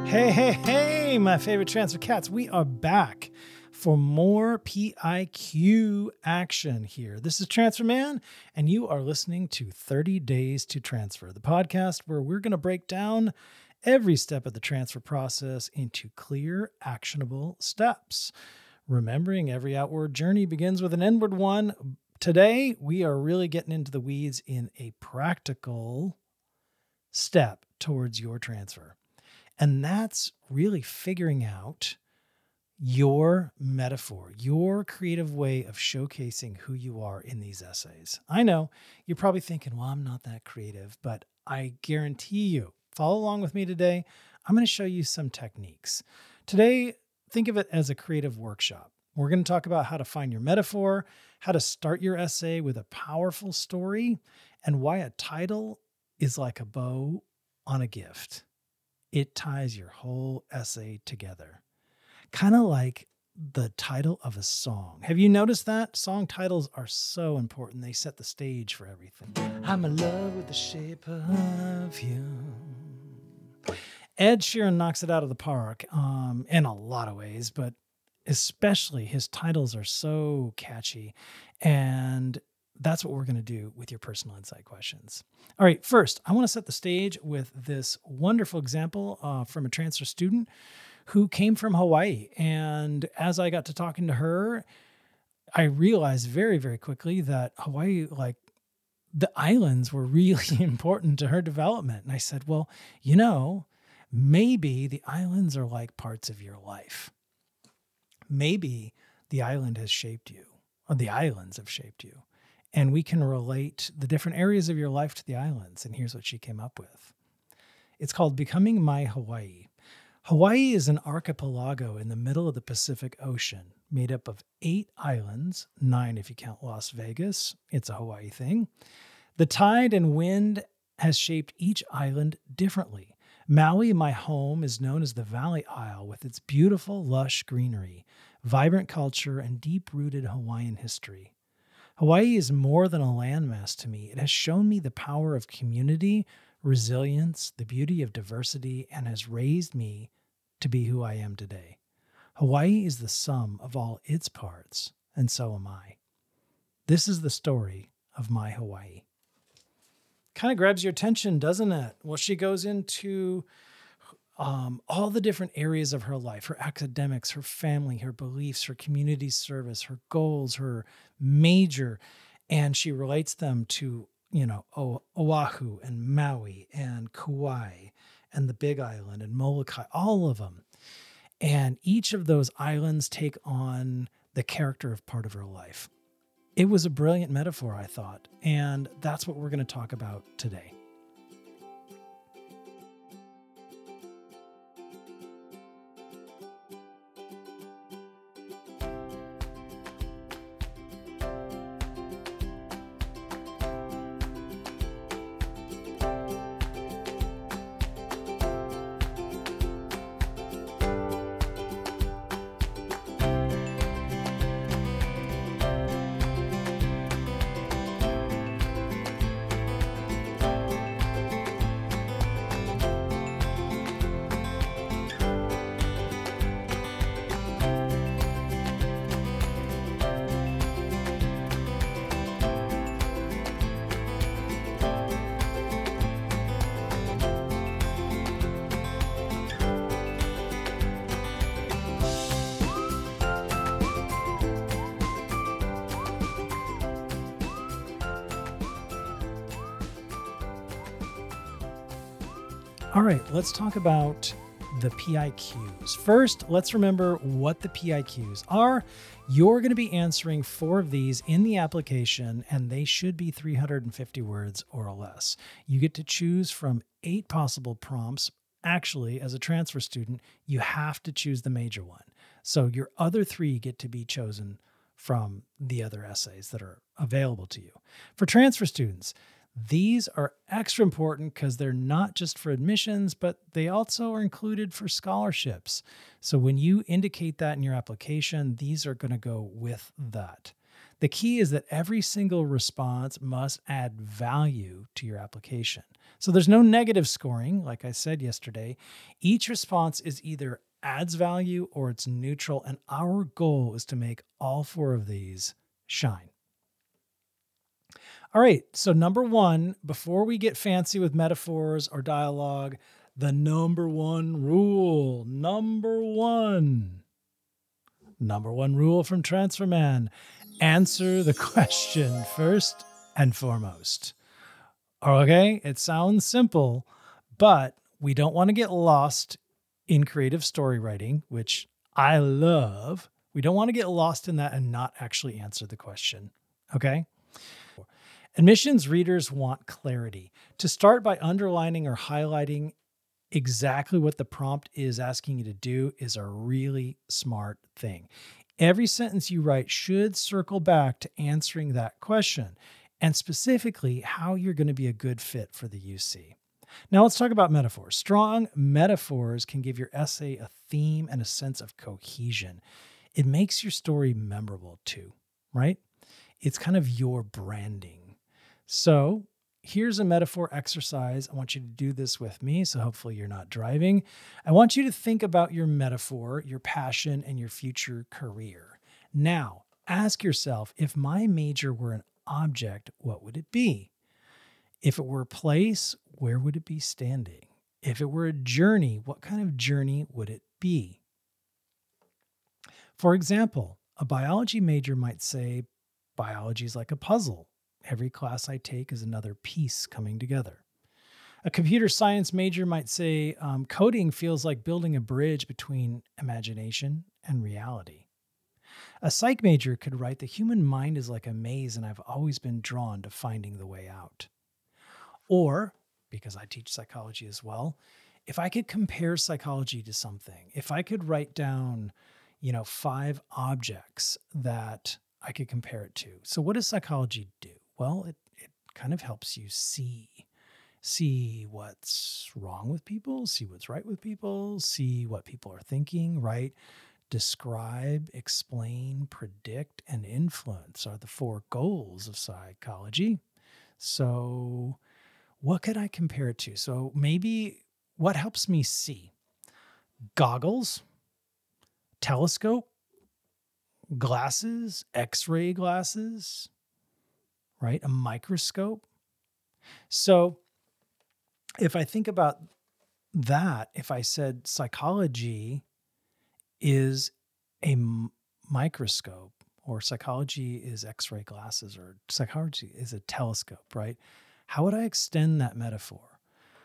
Hey, my favorite transfer cats. We are back for more PIQ action here. This is Transfer Man, and you are listening to 30 Days to Transfer, the podcast where we're going to break down every step of the transfer process into clear, actionable steps. Remembering every outward journey begins with an inward one. Today, we are really getting into the weeds in a practical step towards your transfer. And that's really figuring out your metaphor, your creative way of showcasing who you are in these essays. I know you're probably thinking, well, I'm not that creative, but I guarantee you, follow along with me today. I'm going to show you some techniques. Today, think of it as a creative workshop. We're going to talk about how to find your metaphor, how to start your essay with a powerful story, and why a title is like a bow on a gift. It ties your whole essay together. Kind of like the title of a song. Have you noticed that? Song titles are so important. They set the stage for everything. I'm in love with the shape of you. Ed Sheeran knocks it out of the park in a lot of ways, but especially his titles are so catchy. And that's what we're going to do with your personal insight questions. All right, first, I want to set the stage with this wonderful example from a transfer student who came from Hawaii. And as I got to talking to her, I realized very, very quickly that Hawaii, like the islands, were really important to her development. And I said, well, maybe the islands are like parts of your life. Maybe the island has shaped you, or the islands have shaped you. And we can relate the different areas of your life to the islands. And here's what she came up with. It's called Becoming My Hawaii. Hawaii is an archipelago in the middle of the Pacific Ocean, made up of 8 islands, 9 if you count Las Vegas. It's a Hawaii thing. The tide and wind has shaped each island differently. Maui, my home, is known as the Valley Isle with its beautiful, lush greenery, vibrant culture, and deep-rooted Hawaiian history. Hawaii is more than a landmass to me. It has shown me the power of community, resilience, the beauty of diversity, and has raised me to be who I am today. Hawaii is the sum of all its parts, and so am I. This is the story of my Hawaii. Kind of grabs your attention, doesn't it? Well, she goes into all the different areas of her life, her academics, her family, her beliefs, her community service, her goals, her major, and she relates them to, Oahu and Maui and Kauai and the Big Island and Molokai, all of them. And each of those islands take on the character of part of her life. It was a brilliant metaphor, I thought, and that's what we're going to talk about today. All right, let's talk about the PIQs. First, let's remember what the PIQs are. You're going to be answering 4 of these in the application, and they should be 350 words or less. You get to choose from 8 possible prompts. Actually, as a transfer student, you have to choose the major one. So your other 3 get to be chosen from the other essays that are available to you. For transfer students, these are extra important because they're not just for admissions, but they also are included for scholarships. So when you indicate that in your application, these are going to go with that. The key is that every single response must add value to your application. So there's no negative scoring, like I said yesterday. Each response is either adds value or it's neutral, and our goal is to make all four of these shine. All right, so number one, before we get fancy with metaphors or dialogue, the number one rule, number one rule from Transfer Man: answer the question first and foremost. Okay, it sounds simple, but we don't want to get lost in creative story writing, which I love. We don't want to get lost in that and not actually answer the question. Okay? Admissions readers want clarity. To start by underlining or highlighting exactly what the prompt is asking you to do is a really smart thing. Every sentence you write should circle back to answering that question, and specifically how you're going to be a good fit for the UC. Now let's talk about metaphors. Strong metaphors can give your essay a theme and a sense of cohesion. It makes your story memorable too, right? It's kind of your branding. So here's a metaphor exercise. I want you to do this with me, so hopefully you're not driving. I want you to think about your metaphor, your passion, and your future career. Now, ask yourself, if my major were an object, what would it be? If it were a place, where would it be standing? If it were a journey, what kind of journey would it be? For example, a biology major might say, biology is like a puzzle. Every class I take is another piece coming together. A computer science major might say, coding feels like building a bridge between imagination and reality. A psych major could write, the human mind is like a maze and I've always been drawn to finding the way out. Or, because I teach psychology as well, if I could compare psychology to something, if I could write down, 5 objects that I could compare it to. So what does psychology do? Well, it kind of helps you see what's wrong with people, see what's right with people, see what people are thinking, right? Describe, explain, predict, and influence are the 4 goals of psychology. So what could I compare it to? So maybe what helps me see? Goggles, telescope, glasses, X-ray glasses, right? A microscope. So if I think about that, if I said psychology is a microscope, or psychology is X-ray glasses, or psychology is a telescope, right? How would I extend that metaphor?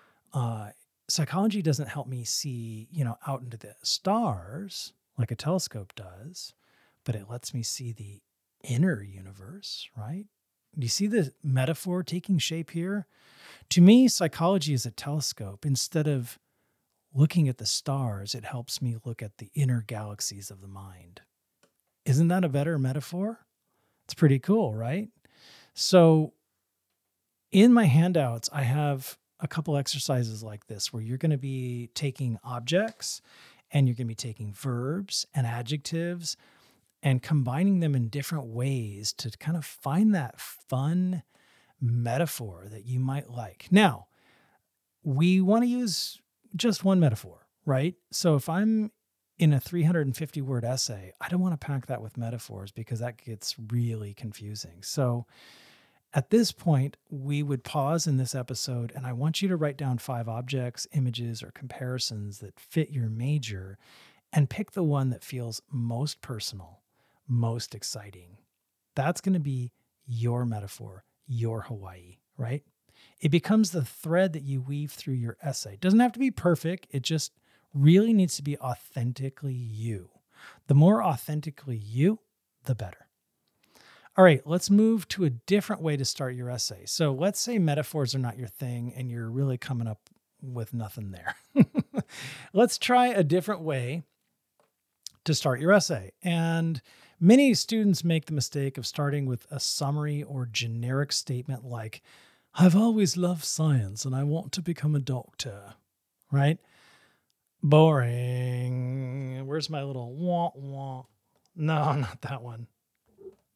Psychology doesn't help me see, out into the stars like a telescope does, but it lets me see the inner universe, right? Do you see the metaphor taking shape here? To me, psychology is a telescope. Instead of looking at the stars, it helps me look at the inner galaxies of the mind. Isn't that a better metaphor? It's pretty cool, right? So in my handouts, I have a couple exercises like this where you're going to be taking objects and you're going to be taking verbs and adjectives and combining them in different ways to kind of find that fun metaphor that you might like. Now, we want to use just one metaphor, right? So if I'm in a 350 word essay, I don't want to pack that with metaphors because that gets really confusing. So at this point, we would pause in this episode and I want you to write down 5 objects, images, or comparisons that fit your major and pick the one that feels most personal, most exciting. That's going to be your metaphor, your Hawaii, right? It becomes the thread that you weave through your essay. It doesn't have to be perfect. It just really needs to be authentically you. The more authentically you, the better. All right, let's move to a different way to start your essay. So let's say metaphors are not your thing and you're really coming up with nothing there. Let's try a different way to start your essay. And many students make the mistake of starting with a summary or generic statement like, I've always loved science and I want to become a doctor, right? Boring. Where's my little wah wah? No, not that one.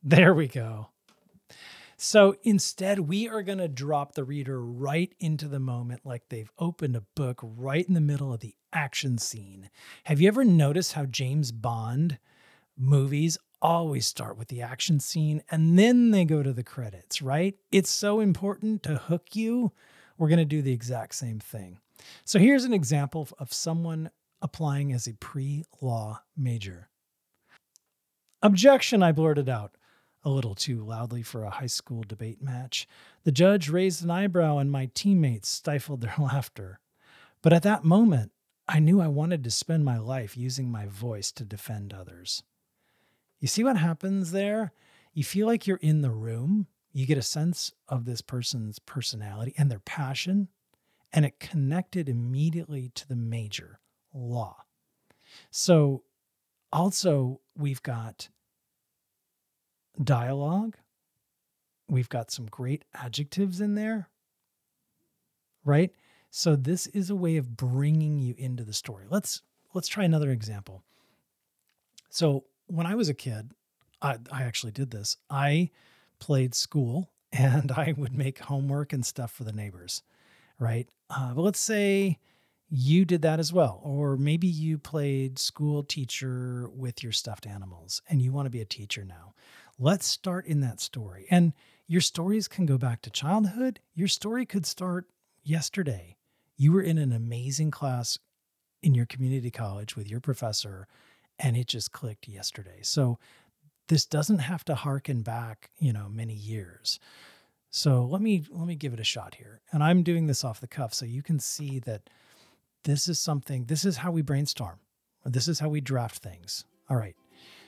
There we go. So instead, we are going to drop the reader right into the moment like they've opened a book right in the middle of the action scene. Have you ever noticed how James Bond movies always start with the action scene and then they go to the credits, right? It's so important to hook you. We're going to do the exact same thing. So here's an example of someone applying as a pre-law major. Objection, I blurted out, a little too loudly for a high school debate match. The judge raised an eyebrow and my teammates stifled their laughter. But at that moment, I knew I wanted to spend my life using my voice to defend others. You see what happens there? You feel like you're in the room. You get a sense of this person's personality and their passion, and it connected immediately to the major, law. So also we've got dialogue. We've got some great adjectives in there, right? So this is a way of bringing you into the story. Let's try another example. So when I was a kid, I actually did this. I played school and I would make homework and stuff for the neighbors, right? But let's say you did that as well. Or maybe you played school teacher with your stuffed animals and you want to be a teacher now. Let's start in that story. And your stories can go back to childhood. Your story could start yesterday. You were in an amazing class in your community college with your professor and it just clicked yesterday. So this doesn't have to harken back, many years. So let me give it a shot here. And I'm doing this off the cuff so you can see that this is how we brainstorm. This is how we draft things. All right.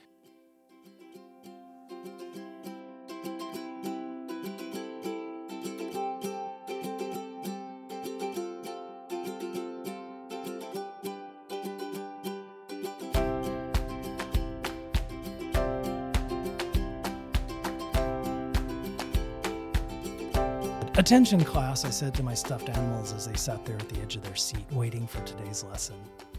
Attention class, I said to my stuffed animals as they sat there at the edge of their seat waiting for today's lesson.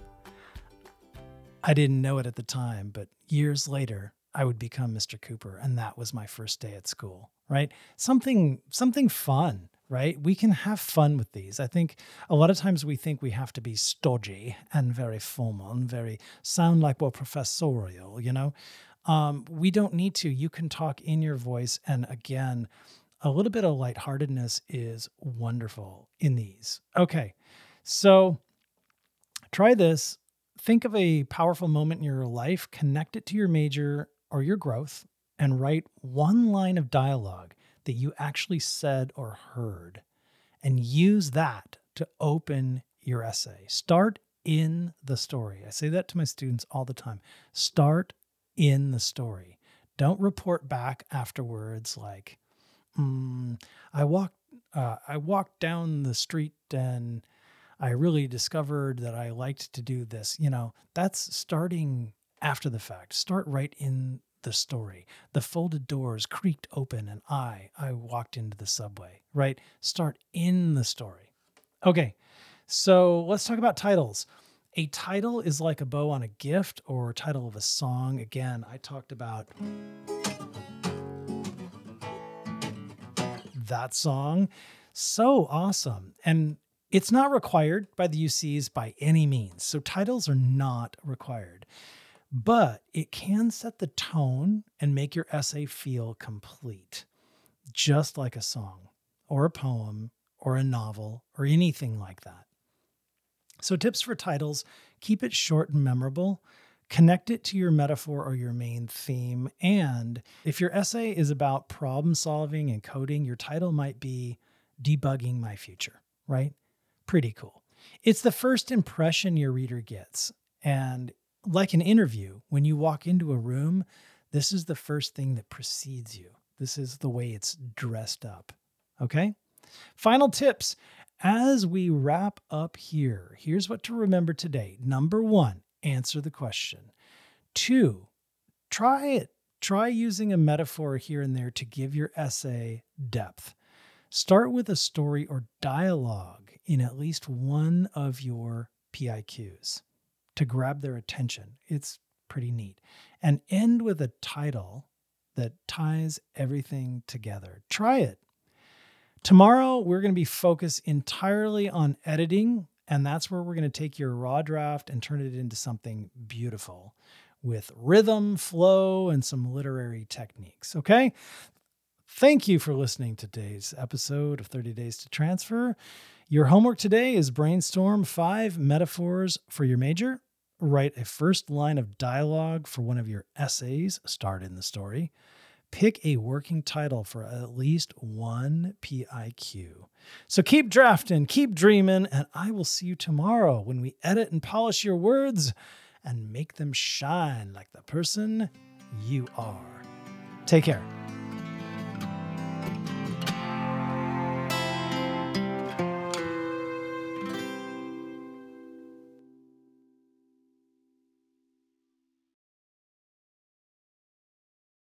I didn't know it at the time, but years later, I would become Mr. Cooper, and that was my first day at school, right? Something fun, right? We can have fun with these. I think a lot of times we think we have to be stodgy and very formal and very sound like we're professorial, we don't need to. You can talk in your voice, and again, a little bit of lightheartedness is wonderful in these. Okay, so try this. Think of a powerful moment in your life, connect it to your major or your growth, and write one line of dialogue that you actually said or heard, and use that to open your essay. Start in the story. I say that to my students all the time. Start in the story. Don't report back afterwards like, I walked down the street and I really discovered that I liked to do this. That's starting after the fact. Start right in the story. The folded doors creaked open and I walked into the subway, right? Start in the story. Okay, so let's talk about titles. A title is like a bow on a gift or a title of a song. Again, I talked about that song. So awesome. And it's not required by the UCs by any means. So titles are not required, but it can set the tone and make your essay feel complete, just like a song or a poem or a novel or anything like that. So tips for titles: keep it short and memorable. Connect it to your metaphor or your main theme. And if your essay is about problem solving and coding, your title might be Debugging My Future, right? Pretty cool. It's the first impression your reader gets. And like an interview, when you walk into a room, this is the first thing that precedes you. This is the way it's dressed up. Okay? Final tips. As we wrap up here, here's what to remember today. Number 1, answer the question. 2, try it. Try using a metaphor here and there to give your essay depth. Start with a story or dialogue in at least one of your PIQs to grab their attention. It's pretty neat. And end with a title that ties everything together. Try it. Tomorrow, we're going to be focused entirely on editing, and that's where we're going to take your raw draft and turn it into something beautiful with rhythm, flow, and some literary techniques. Okay? Thank you for listening to today's episode of 30 Days to Transfer. Your homework today is brainstorm 5 metaphors for your major. Write a first line of dialogue for one of your essays starred in the story. Pick a working title for at least one PIQ. So keep drafting, keep dreaming, and I will see you tomorrow when we edit and polish your words and make them shine like the person you are. Take care.